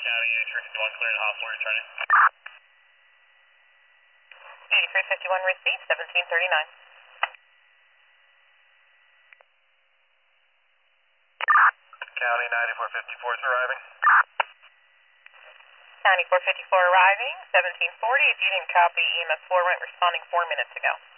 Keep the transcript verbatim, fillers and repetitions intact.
County, eighty-three fifty-one, clearing hospital, returning. eighty-three fifty-one received, seventeen thirty-nine. County ninety-four fifty-four is arriving. County four fifty-four arriving, seventeen forty. If you didn't copy, E M S four went responding four minutes ago.